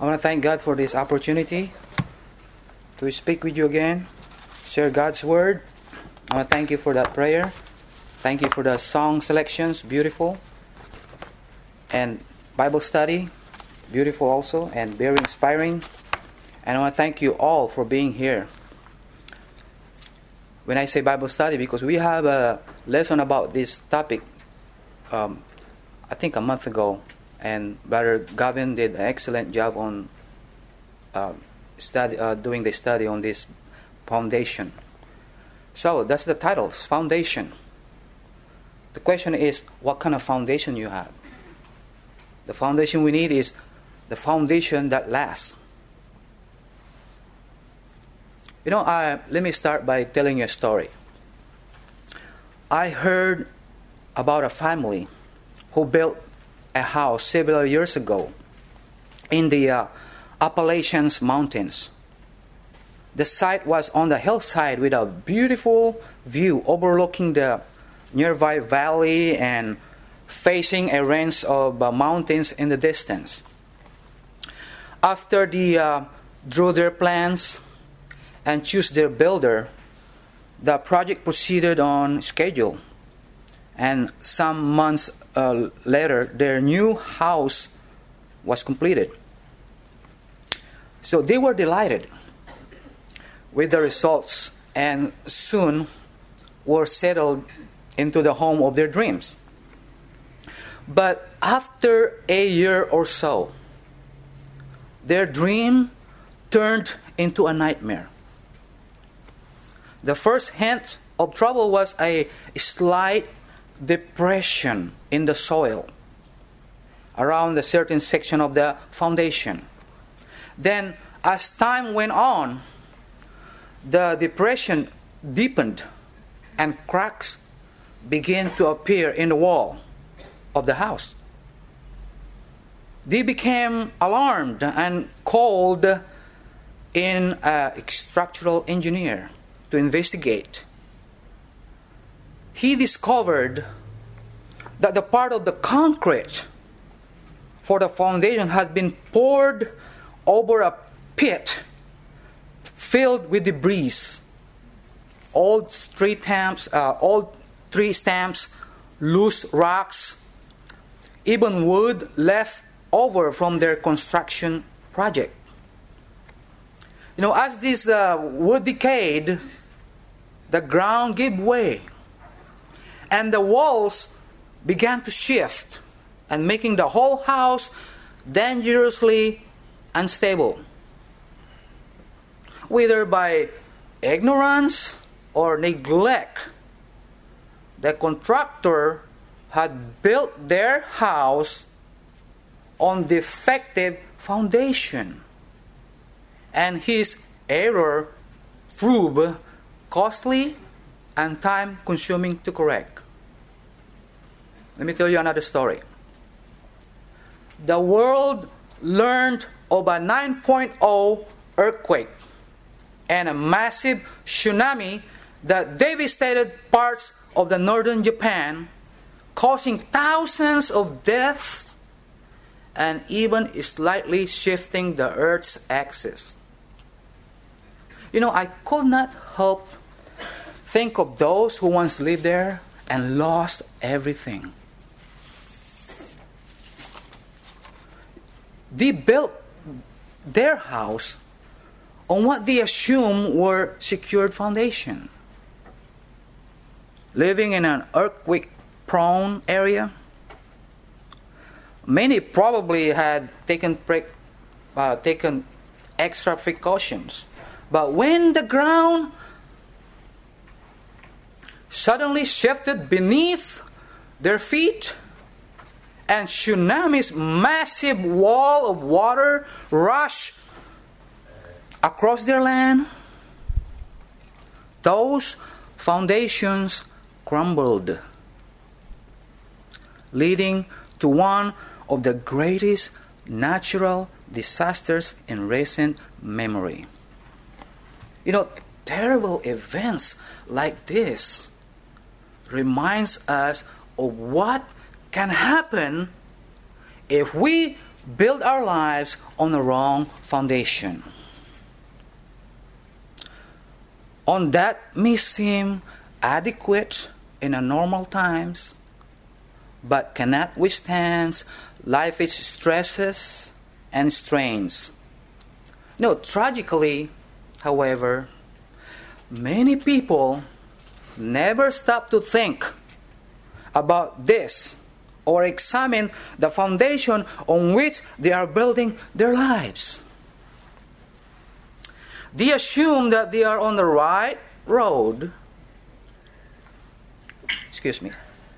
I want to thank God for this opportunity to speak with you again, share God's Word. I want to thank you for that prayer. Thank you for the song selections, beautiful. And Bible study, beautiful also, and very inspiring. And I want to thank you all for being here. When I say Bible study, because we have a lesson about this topic, I think a month ago, and Brother Gavin did an excellent job on doing the study on this foundation. So that's the title, foundation. The question is, what kind of foundation you have? The foundation we need is the foundation that lasts. Let me start by telling you a story. I heard about a family who built a house several years ago in the Appalachian Mountains. The site was on the hillside with a beautiful view overlooking the nearby valley and facing a range of mountains in the distance. After they drew their plans and choose their builder, the project proceeded on schedule. And some months later, their new house was completed. So they were delighted with the results and soon were settled into the home of their dreams. But after a year or so, their dream turned into a nightmare. The first hint of trouble was a slight depression in the soil around a certain section of the foundation. Then, as time went on, the depression deepened and cracks began to appear in the wall of the house. They became alarmed and called in a structural engineer to investigate. He discovered that the part of the concrete for the foundation had been poured over a pit filled with debris, old tree stumps, loose rocks, even wood left over from their construction project. As this wood decayed, the ground gave way, and the walls began to shift, and making the whole house dangerously unstable. Whether by ignorance or neglect, the contractor had built their house on defective foundation, and his error proved costly and time-consuming to correct. Let me tell you another story. The world learned of a 9.0 earthquake and a massive tsunami that devastated parts of the northern Japan, causing thousands of deaths and even slightly shifting the Earth's axis. I could not help think of those who once lived there and lost everything. They built their house on what they assumed were secured foundation. Living in an earthquake-prone area, many probably had taken extra precautions. But when the ground suddenly shifted beneath their feet, and tsunami's massive wall of water rushed across their land, those foundations crumbled, leading to one of the greatest natural disasters in recent memory. Terrible events like this reminds us of what can happen if we build our lives on the wrong foundation. On that may seem adequate in a normal times, but cannot withstand life's stresses and strains. No, tragically, however, many people never stop to think about this or examine the foundation on which they are building their lives. They assume that they are on the right road. Excuse me.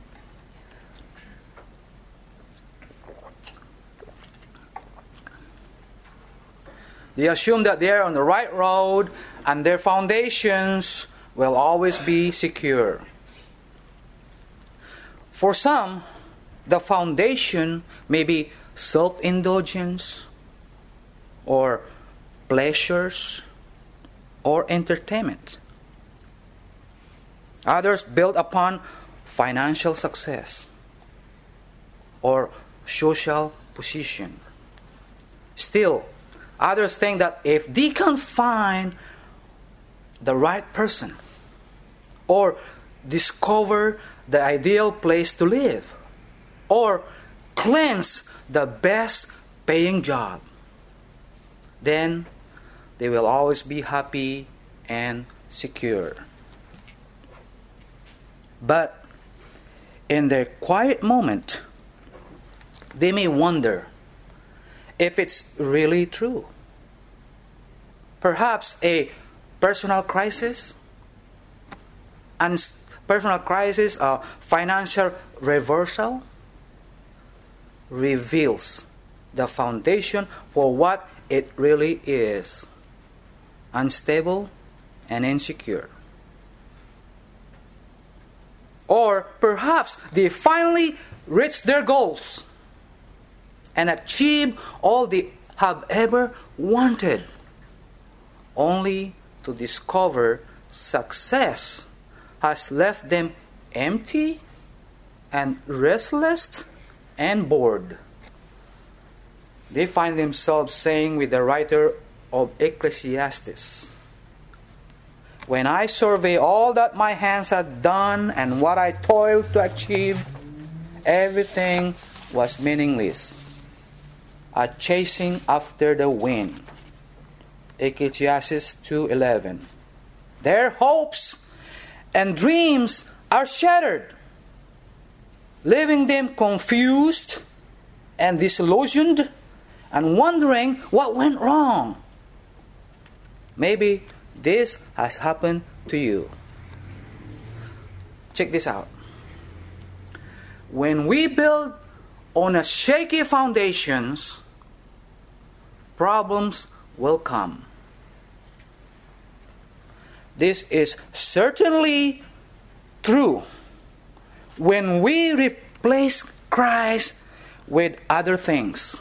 They assume that they are on the right road and their foundations will always be secure. For some, the foundation may be self-indulgence or pleasures or entertainment. Others build upon financial success or social position. Still, others think that if they can find the right person or discover the ideal place to live or cleanse the best paying job, then they will always be happy and secure. But in their quiet moment, they may wonder if it's really true. Perhaps a personal crisis, a financial reversal reveals the foundation for what it really is: unstable and insecure. Or perhaps they finally reach their goals and achieve all they have ever wanted, only to discover success has left them empty and restless and bored. They find themselves saying with the writer of Ecclesiastes, "When I survey all that my hands had done and what I toiled to achieve, everything was meaningless, a chasing after the wind." Ecclesiastes 2:11. Their hopes and dreams are shattered, leaving them confused and disillusioned and wondering what went wrong. Maybe this has happened to you. Check this out. When we build on a shaky foundations, problems will come. This is certainly true when we replace Christ with other things.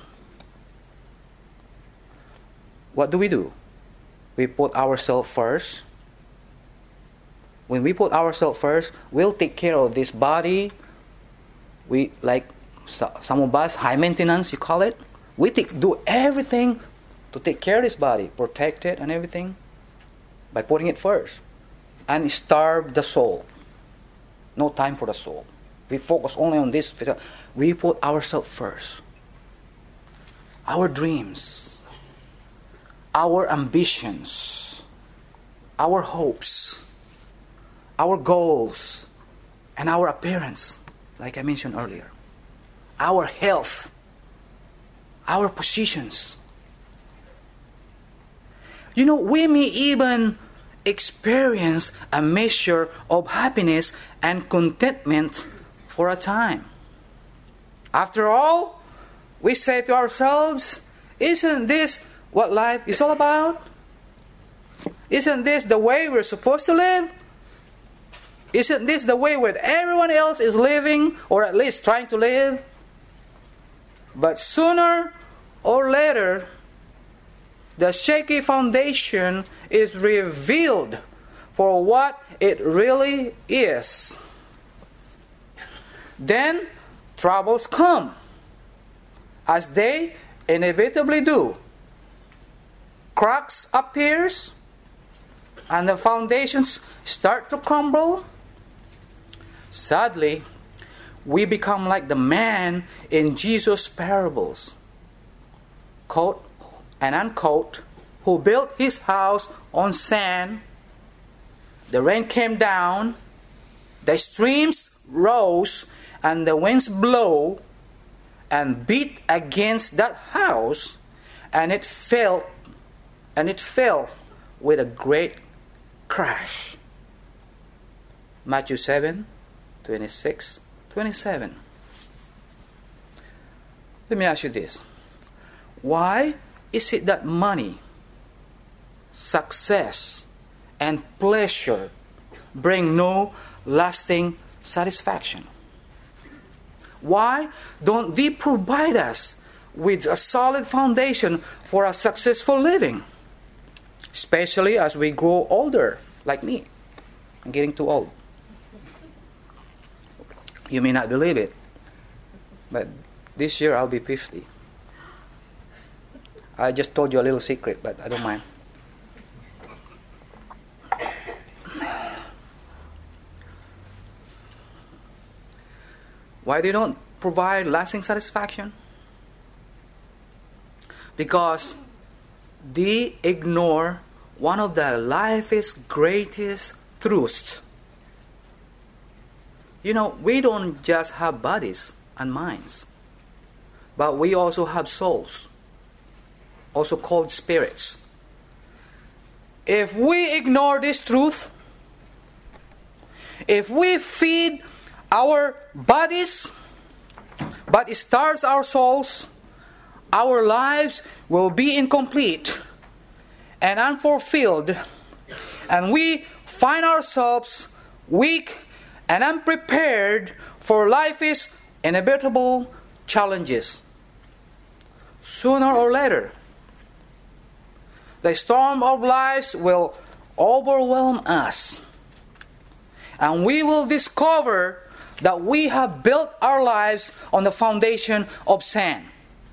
What do? We put ourselves first. When we put ourselves first, we'll take care of this body. We, like some of us, high maintenance, you call it. We do everything to take care of this body, protect it and everything, by putting it first. And starve the soul. No time for the soul. We focus only on this. We put ourselves first. Our dreams, our ambitions, our hopes, our goals, and our appearance, like I mentioned earlier. Our health, our positions. You know, we may even experience a measure of happiness and contentment for a time. After all, we say to ourselves, isn't this what life is all about? Isn't this the way we're supposed to live? Isn't this the way where everyone else is living, or at least trying to live? But sooner or later, the shaky foundation is revealed for what it really is. Then troubles come, as they inevitably do. Cracks appears and the foundations start to crumble. Sadly, we become like the man in Jesus' parables, quote and unquote, who built his house on sand. The rain came down, the streams rose, and the winds blow and beat against that house, and it fell with a great crash. Matthew 7:26-27. Let me ask you this. Why is it that money, success, and pleasure bring no lasting satisfaction? Why don't they provide us with a solid foundation for a successful living? Especially as we grow older, like me. I'm getting too old. You may not believe it, but this year I'll be 50. I just told you a little secret, but I don't mind. Why they don't provide lasting satisfaction? Because they ignore one of the life's greatest truths. You know, we don't just have bodies and minds, but we also have souls, also called spirits. If we ignore this truth, if we feed our bodies but it starves our souls, our lives will be incomplete and unfulfilled, and we find ourselves weak and unprepared for life's inevitable challenges. Sooner or later, the storm of life will overwhelm us, and we will discover that we have built our lives on the foundation of sand.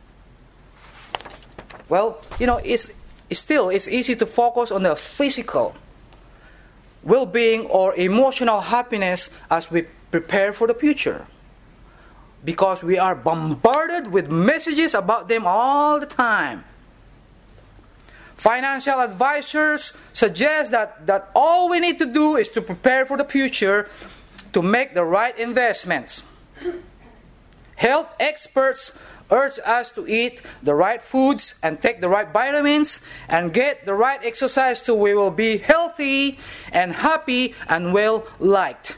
Well, you know, it's easy to focus on the physical well-being or emotional happiness as we prepare for the future, because we are bombarded with messages about them all the time. Financial advisors suggest that all we need to do is to prepare for the future, to make the right investments. Health experts urge us to eat the right foods and take the right vitamins and get the right exercise so we will be healthy and happy and well liked.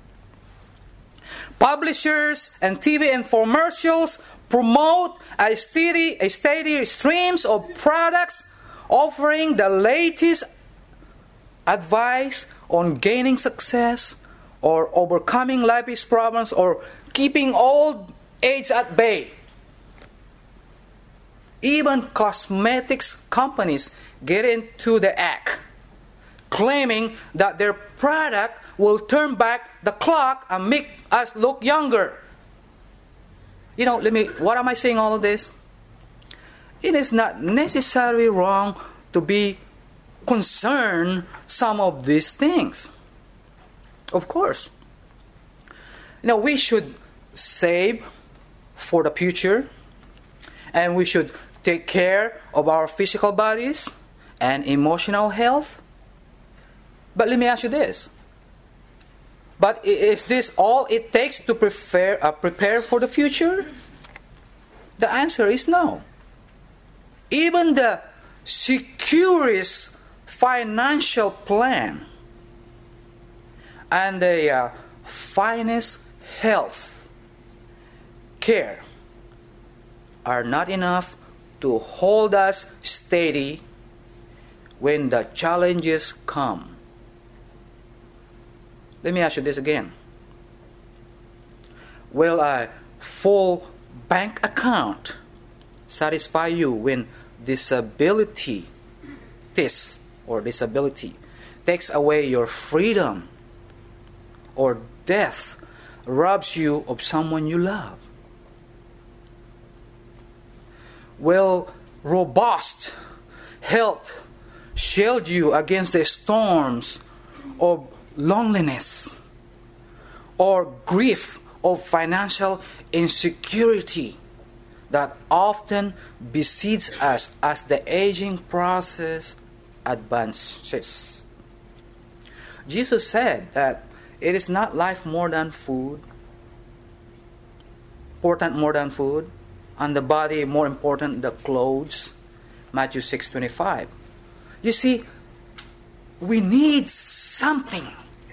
Publishers and TV infomercials promote a steady streams of products offering the latest advice on gaining success or overcoming life's problems or keeping old age at bay. Even cosmetics companies get into the act, claiming that their product will turn back the clock and make us look younger. You know, what am I saying all of this? It is not necessarily wrong to be concerned some of these things. Of course. You know, we should save for the future, and we should take care of our physical bodies and emotional health. But let me ask you this. But is this all it takes to prepare for the future? The answer is no. Even the securest financial plan and the finest health care are not enough to hold us steady when the challenges come. Let me ask you this again. Will a full bank account satisfy you when disability takes away your freedom, or death robs you of someone you love? will robust health shield you against the storms of loneliness or grief of financial insecurity that often besieges us as the aging process advances. Jesus said that it is not life more than food, important more than food, and the body more important than clothes. Matthew 6:25. You see, we need something.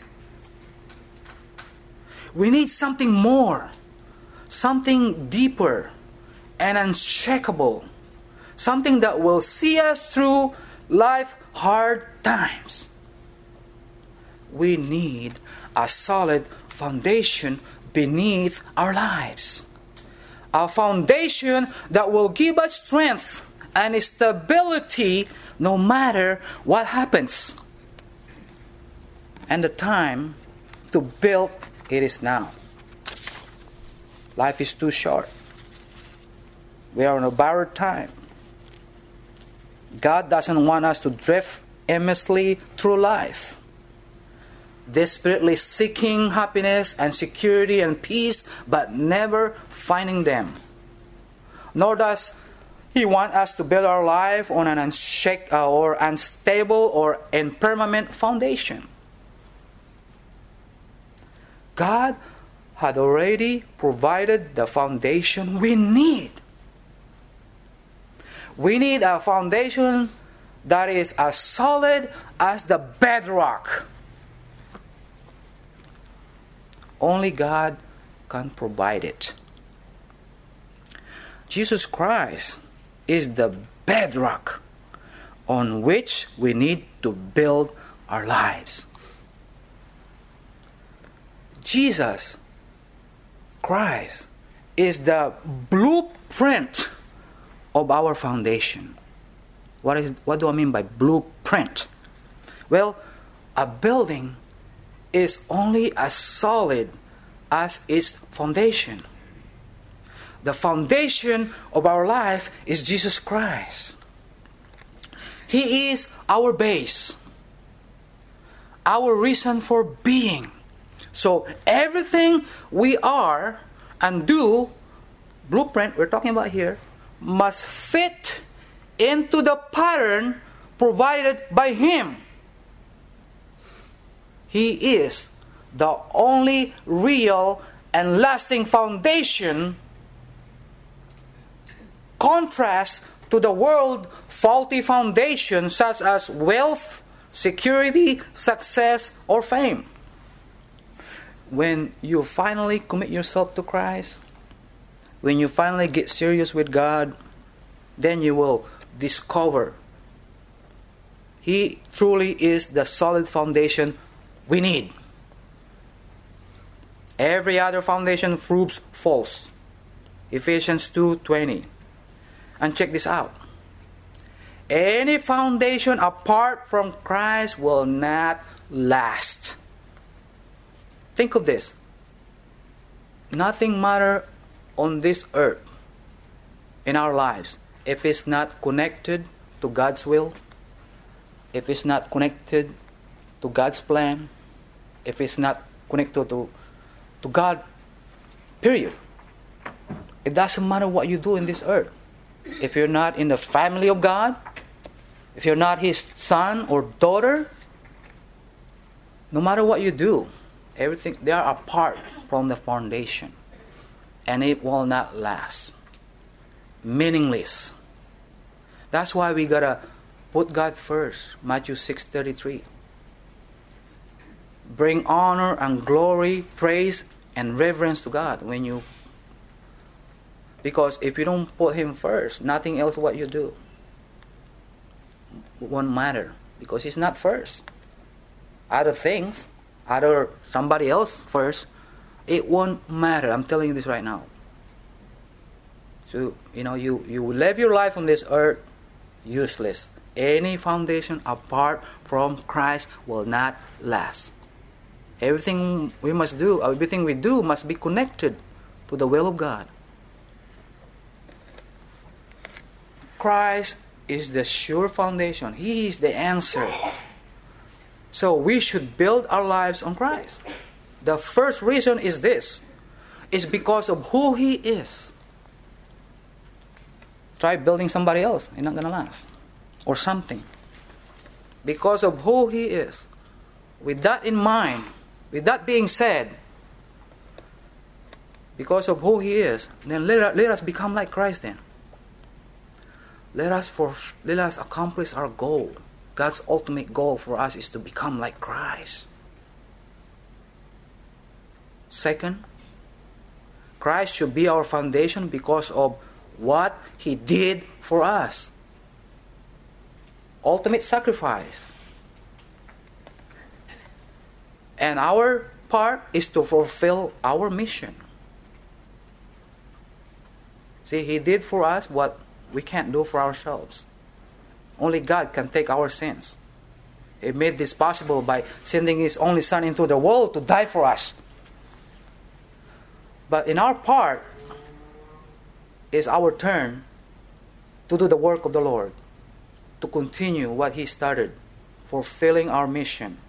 We need something more, something deeper and unshakable, something that will see us through life hard times. We need a solid foundation beneath our lives. A foundation that will give us strength and stability no matter what happens. And the time to build it is now. Life is too short. We are in a borrowed time. God doesn't want us to drift aimlessly through life, desperately seeking happiness and security and peace, but never finding them. Nor does He want us to build our life on an unstable or impermanent foundation. God had already provided the foundation we need. We need a foundation that is as solid as the bedrock. Only God can provide it. Jesus Christ is the bedrock on which we need to build our lives. Jesus Christ is the blueprint of our foundation. What do I mean by blueprint? Well, a building is only as solid as its foundation. The foundation of our life is Jesus Christ. He is our base, our reason for being. So everything we are and do, blueprint we're talking about here, must fit into the pattern provided by Him. He is the only real and lasting foundation, contrast to the world's faulty foundation such as wealth, security, success, or fame. When you finally commit yourself to Christ, when you finally get serious with God, then you will discover He truly is the solid foundation we need. Every other foundation proves false. Ephesians 2:20. And check this out. Any foundation apart from Christ will not last. Think of this. Nothing matters on this earth, in our lives, if it's not connected to God's will, if it's not connected to God's plan, if it's not connected to God, period. It doesn't matter what you do in this earth. If you're not in the family of God, if you're not His son or daughter, no matter what you do, everything, they are apart from the foundation. And it will not last. Meaningless. That's why we gotta put God first. Matthew 6:33. Bring honor and glory, praise and reverence to God because if you don't put Him first, nothing else what you do won't matter, because He's not first. Other things, other somebody else first, it won't matter. I'm telling you this right now. So, you live your life on this earth useless. Any foundation apart from Christ will not last. Everything we do must be connected to the will of God. Christ is the sure foundation. He is the answer. So we should build our lives on Christ. The first reason is this. It's because of who He is. Try building somebody else. It's not going to last. Or something. Because of who He is. With that in mind, with that being said, because of who He is, then let us become like Christ then. Let us accomplish our goal. God's ultimate goal for us is to become like Christ. Second, Christ should be our foundation because of what He did for us. Ultimate sacrifice. And our part is to fulfill our mission. See, He did for us what we can't do for ourselves. Only God can take our sins. He made this possible by sending His only Son into the world to die for us. But in our part is our turn to do the work of the Lord, to continue what He started, fulfilling our mission.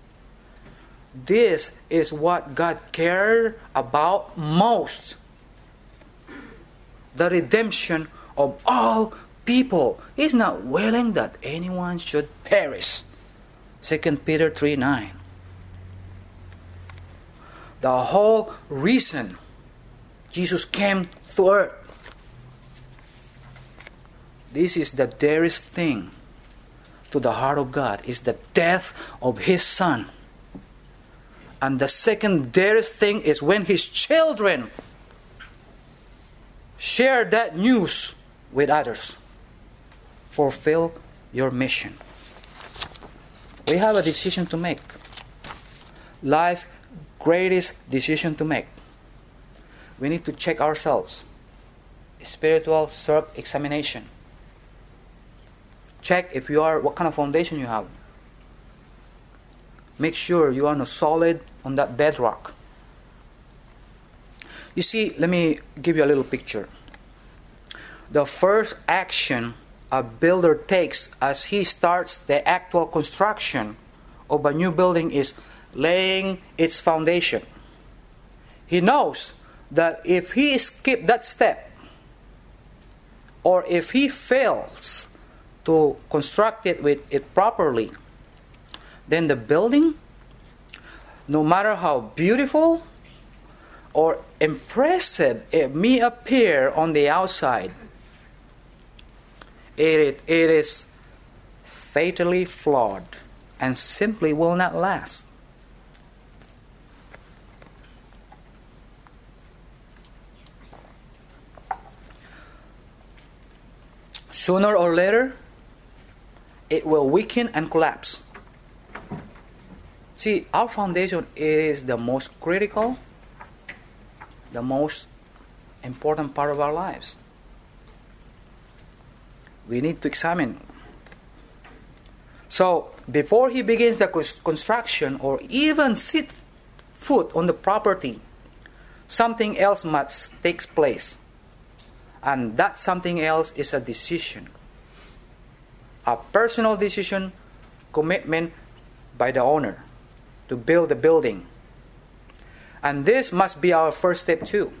This is what God cared about most. The redemption of all people. He's not willing that anyone should perish. 2 Peter 3:9. The whole reason Jesus came to earth. This is the dearest thing to the heart of God, is the death of His Son. And the second dearest thing is when His children share that news with others. Fulfill your mission. We have a decision to make. Life's greatest decision to make. We need to check ourselves. Spiritual self-examination. Check what kind of foundation you have. Make sure you are solid on that bedrock. You see, let me give you a little picture. The first action a builder takes as he starts the actual construction of a new building is laying its foundation. He knows that if he skips that step, or if he fails to construct it properly, then the building, no matter how beautiful or impressive it may appear on the outside, it is fatally flawed and simply will not last. Sooner or later, it will weaken and collapse. See, our foundation is the most critical, the most important part of our lives. We need to examine. So, before he begins the construction or even set foot on the property, something else must take place. And that something else is a decision. A personal decision, commitment by the owner to build the building. And this must be our first step too.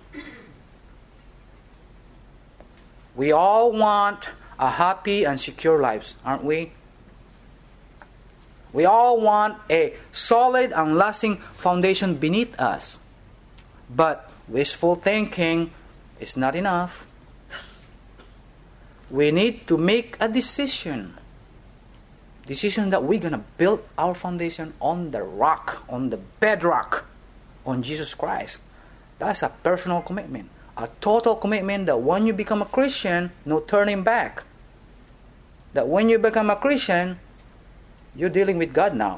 We all want a happy and secure lives, aren't we? We all want a solid and lasting foundation beneath us. But wishful thinking is not enough. We need to make a decision. Decision that we're going to build our foundation on the rock, on the bedrock, on Jesus Christ. That's a personal commitment. A total commitment that when you become a Christian, no turning back. That when you become a Christian, you're dealing with God now.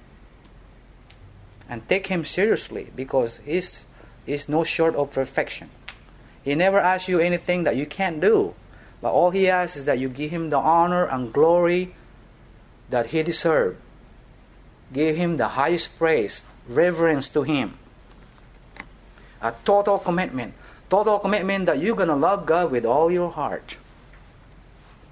And take Him seriously because He's no short of perfection. He never asks you anything that you can't do. But all He asks is that you give Him the honor and glory that He deserves. Give Him the highest praise, reverence to Him. A total commitment. Total commitment that you're going to love God with all your heart.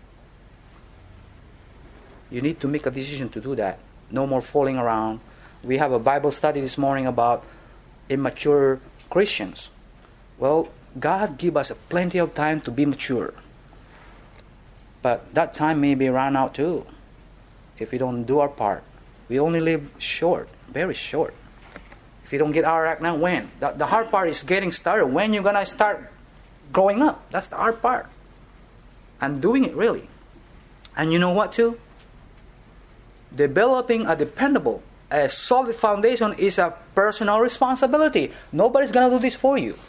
You need to make a decision to do that. No more fooling around. We have a Bible study this morning about immature Christians. Well, God give us plenty of time to be mature. But that time may be run out too if we don't do our part. We only live short, very short. If you don't get our act now, when? The hard part is getting started. When you're going to start growing up? That's the hard part. And doing it really. And you know what too? Developing a dependable, a solid foundation is a personal responsibility. Nobody's going to do this for you.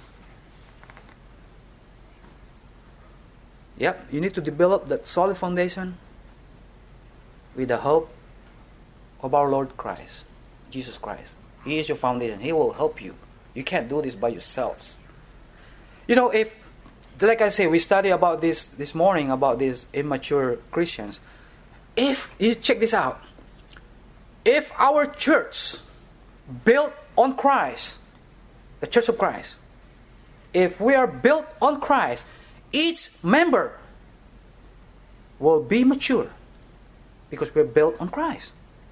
Yep, you need to develop that solid foundation with the help of our Lord Christ, Jesus Christ. He is your foundation. He will help you. You can't do this by yourselves. You know, if, like I say, we study about this morning, about these immature Christians. If, you check this out. If our church built on Christ, the Church of Christ, if we are built on Christ, each member will be mature because we're built on Christ.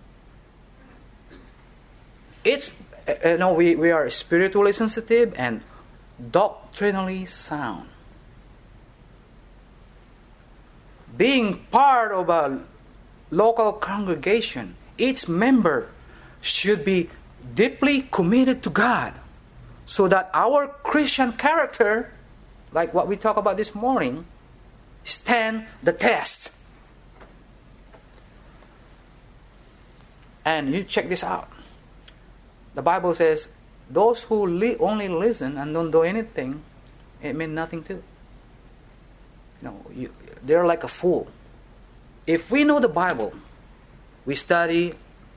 It's, we are spiritually sensitive and doctrinally sound. Being part of a local congregation, each member should be deeply committed to God so that our Christian character, like what we talked about this morning, stand the test. And you check this out. The Bible says, those who only listen and don't do anything, it means nothing too. They're like a fool. If we know the Bible, we study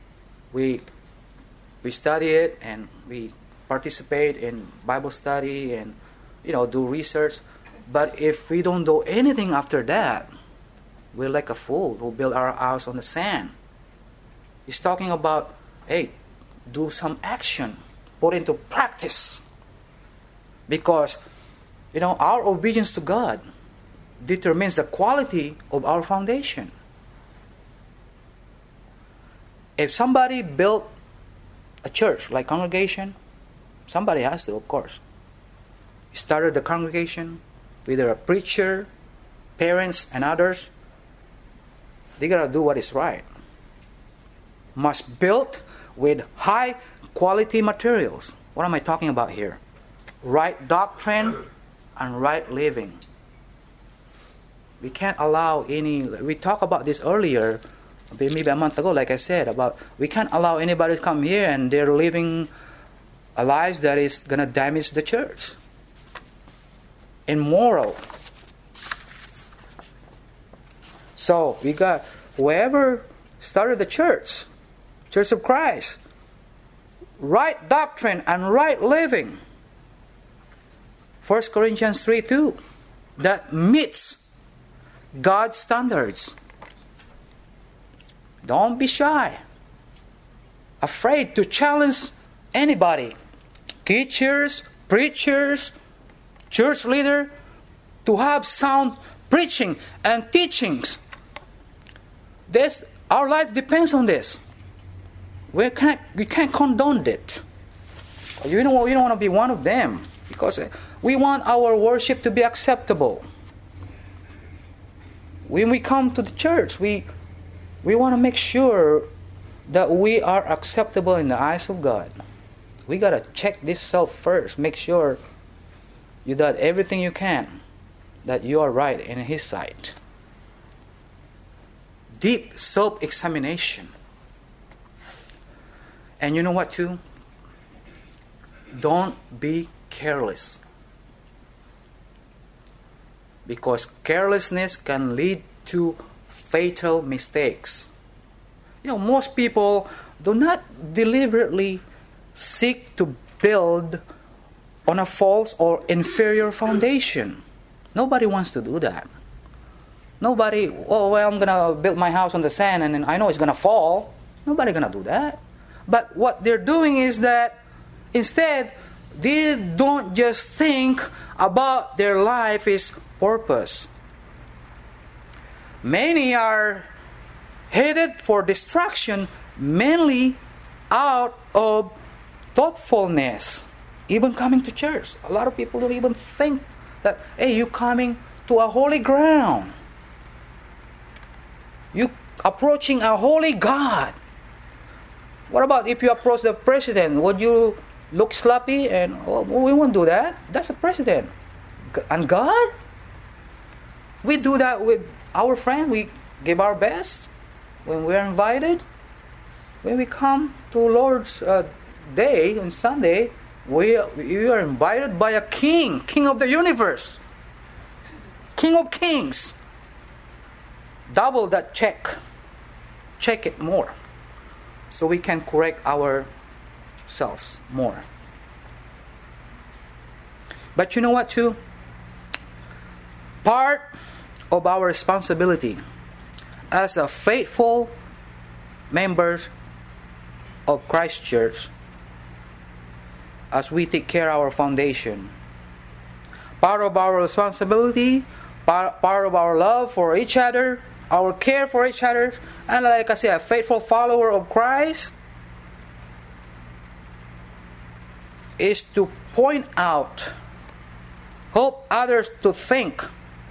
it, and we participate in Bible study and do research. But if we don't do anything after that, we're like a fool who build our house on the sand. He's talking about, hey, do some action, put into practice. Because, our obedience to God determines the quality of our foundation. If somebody built a church, like congregation, somebody has to, of course. Started the congregation, whether a preacher, parents, and others, they gotta do what is right. Must build with high quality materials. What am I talking about here? Right doctrine and right living. We can't allow we talked about this earlier, maybe a month ago, like I said, about we can't allow anybody to come here and they're living a life that is going to damage the church. Immoral. So we got whoever started the church of Christ, right doctrine and right living. 1 Corinthians 3:2, that meets God's standards. Don't be shy, afraid to challenge anybody, teachers, preachers, church leader, to have sound preaching and teachings. Our life depends on this. We can't condone it. We don't want to be one of them, because we want our worship to be acceptable. When we come to the church, we want to make sure that we are acceptable in the eyes of God. We got to check this self first. Make sure you did everything you can, that you are right in His sight. Deep self-examination. And you know what too? Don't be careless. Because carelessness can lead to fatal mistakes. Most people do not deliberately seek to build on a false or inferior foundation. Nobody wants to do that. Nobody, I'm going to build my house on the sand and then I know it's going to fall. Nobody going to do that. But what they're doing is that instead, they don't just think about their life's purpose. Many are headed for destruction, mainly out of thoughtfulness. Even coming to church, a lot of people don't even think that, hey, you're coming to a holy ground. You approaching a holy God. What about if you approach the president? Would you look sloppy? And we won't do that. That's a president. And God? We do that with our friend. We give our best when we are invited. When we come to Lord's Day on Sunday, we are invited by a king, king of the universe, king of kings. Double that check. Check it more, so we can correct ourselves more. But you know what too? Part of our responsibility as a faithful members of Christ Church, as we take care of our foundation, part of our responsibility, part of our love for each other, our care for each other, and like I say, a faithful follower of Christ, is to point out, help others to think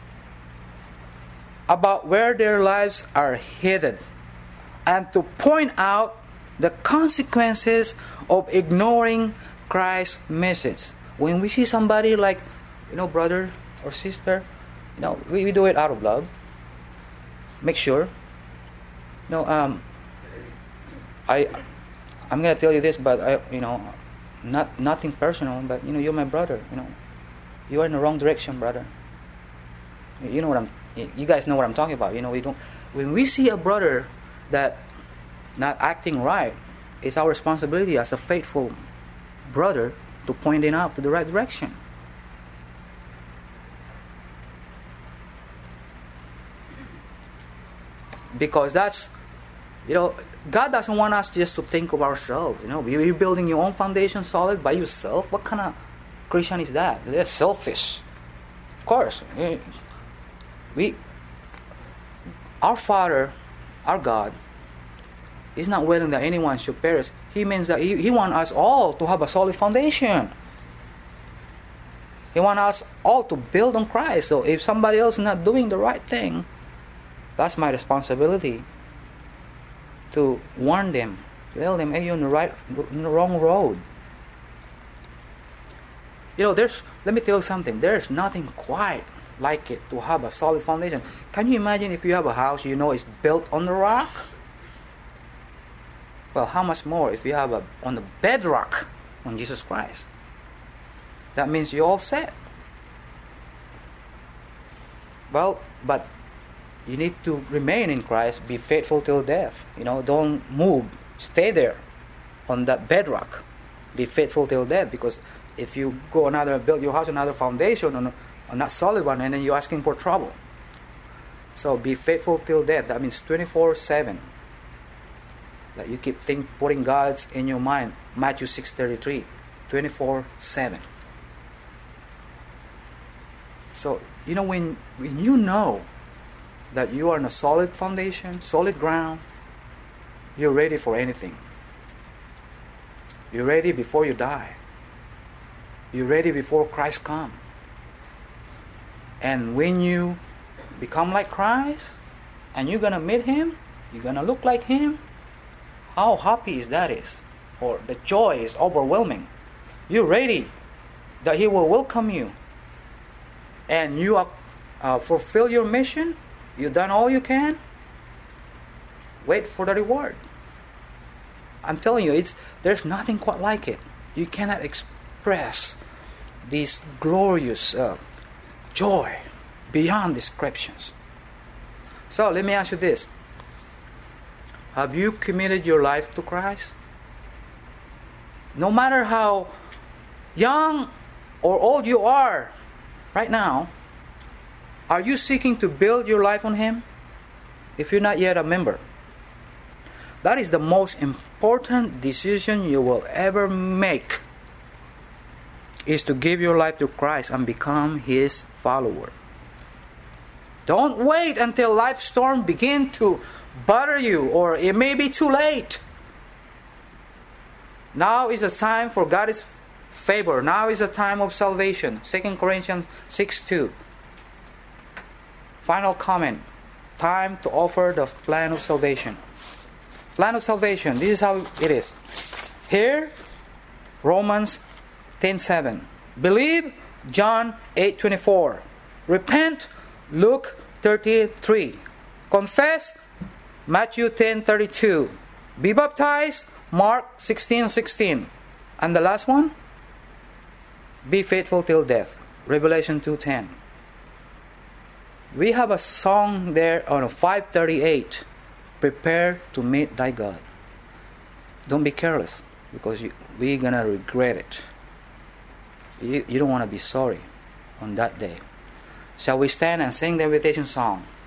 about where their lives are headed, and to point out the consequences of ignoring Christ's message. When we see somebody like, brother or sister, we do it out of love. Make sure. I'm gonna tell you this, but nothing personal. But you're my brother. You are in the wrong direction, brother. You know what you guys know what I'm talking about. When we see a brother that not acting right, it's our responsibility as a faithful brother to point him out to the right direction. Because that's, God doesn't want us just to think of ourselves. You're building your own foundation solid by yourself. What kind of Christian is that? They're selfish. Of course. Our Father, our God, is not willing that anyone should perish. He means that He wants us all to have a solid foundation. He wants us all to build on Christ. So if somebody else is not doing the right thing, that's my responsibility to warn them, tell them, hey, you're in the wrong road. Let me tell you something. There's nothing quite like it to have a solid foundation. Can you imagine if you have a house it's built on the rock? Well, how much more if you have on the bedrock on Jesus Christ? That means you're all set. Well, but you need to remain in Christ, be faithful till death. Don't move. Stay there on that bedrock. Be faithful till death, because if you build your house on another foundation, on that solid one, and then you're asking for trouble. So be faithful till death. That means 24/7. That you keep putting God's in your mind. Matthew 6:33. 24/7. So, when you know that you are on a solid foundation, solid ground, you're ready for anything. You're ready before you die. You're ready before Christ comes. And when you become like Christ, and you're going to meet Him, you're going to look like Him, how happy is that is? Or the joy is overwhelming. You're ready that He will welcome you. And you fulfill your mission. You've done all you can. Wait for the reward. I'm telling you, there's nothing quite like it. You cannot express this glorious joy beyond descriptions. So let me ask you this. Have you committed your life to Christ? No matter how young or old you are right now, are you seeking to build your life on Him? If you're not yet a member, that is the most important decision you will ever make, is to give your life to Christ and become His follower. Don't wait until life storms begin to bother you, or it may be too late. Now is the time for God's favor. Now is the time of salvation. 2 Corinthians 6:2. Final comment. Time to offer the plan of salvation. Plan of salvation. This is how it is. Here, Romans 10:7. Believe, John 8:24. Repent, Luke 33. Confess, Matthew 10:32. Be baptized, Mark 16:16. And the last one, be faithful till death, Revelation 2:10. We have a song there on 538. Prepare to meet thy God. Don't be careless, because we're going to regret it. You don't want to be sorry on that day. Shall we stand and sing the invitation song?